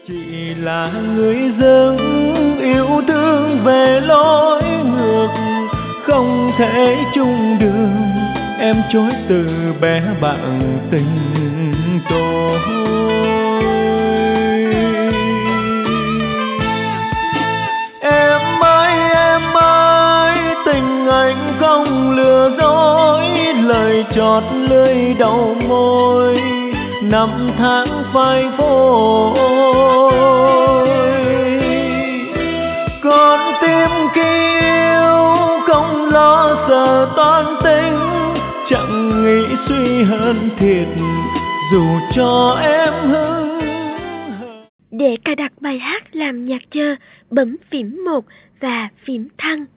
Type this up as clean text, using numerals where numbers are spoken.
Chỉ là người dưng yêu thương về lối ngược, không thể chung đường. Em chối từ bé bạn tình tôi. Em ơi, tình anh không lừa dối, lời chót lưỡi đầu môi, năm tháng phai phôi. Con tim khi yêu không lo sợ toan tính, chẳng nghĩ suy hơn thiệt dù cho em hững. Để cài đặt bài hát làm nhạc chờ, bấm phím 1 và phím thăng.